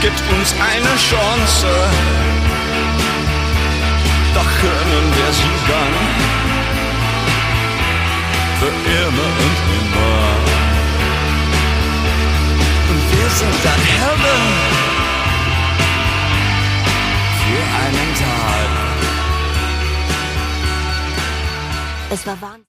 gibt uns eine Chance, doch können wir sie dann für immer und immer. Und wir sind dann Helden für einen Tag. Es war Wahnsinn.